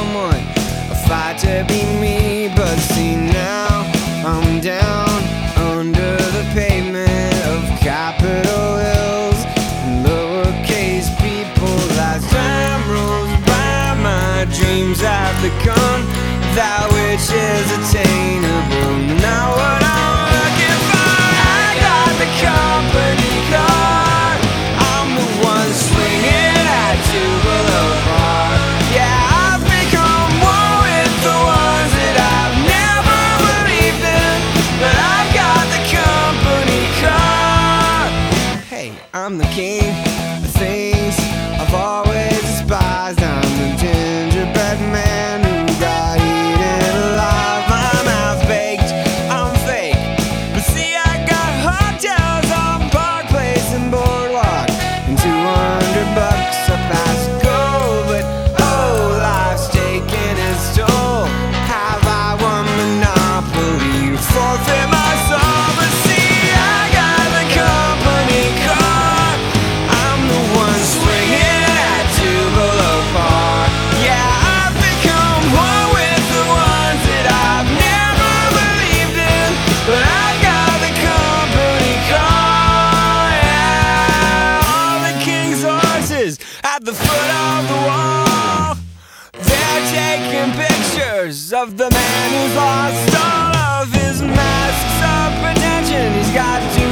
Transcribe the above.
someone, a fight to be me. But see now, I'm down under the pavement of Capitol Hills and lowercase people. As time rolls by, my dreams have become that which is attainable. Now what I'm looking for, I got the company car. I'm the one swinging at Tupelo Park. Yeah, I've become one with the ones that I've never believed in, but I've got the company car. Hey, I'm the king, the things I've always despised. I'm the gingerbread man who got eaten alive. I'm half-baked, I'm fake, but see I got hotels on Park Place and Boardwalk, and $200 a pass go. But oh, life's taking its toll. Have I won Monopoly? Forfeit my soul. But see, I got the company car. I'm the one swinging at Tupelo Park. Yeah, I've become one with the ones that I've never believed in, but I got the company car. Yeah, all the king's horses at the foot of the wall. They're taking pictures of the man who's lost all of his masks of pretension. He's got